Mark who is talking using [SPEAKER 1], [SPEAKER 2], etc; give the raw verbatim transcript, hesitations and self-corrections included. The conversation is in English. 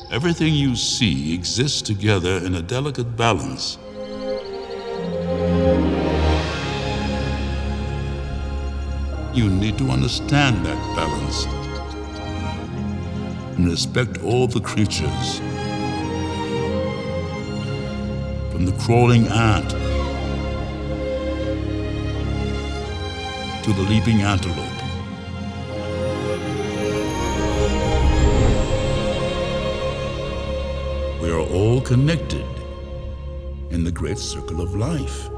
[SPEAKER 1] Everything you see exists together in a delicate balance. You need to understand that balance and respect all the creatures, from the crawling ant to the leaping antelope. We are all connected in the great circle of life.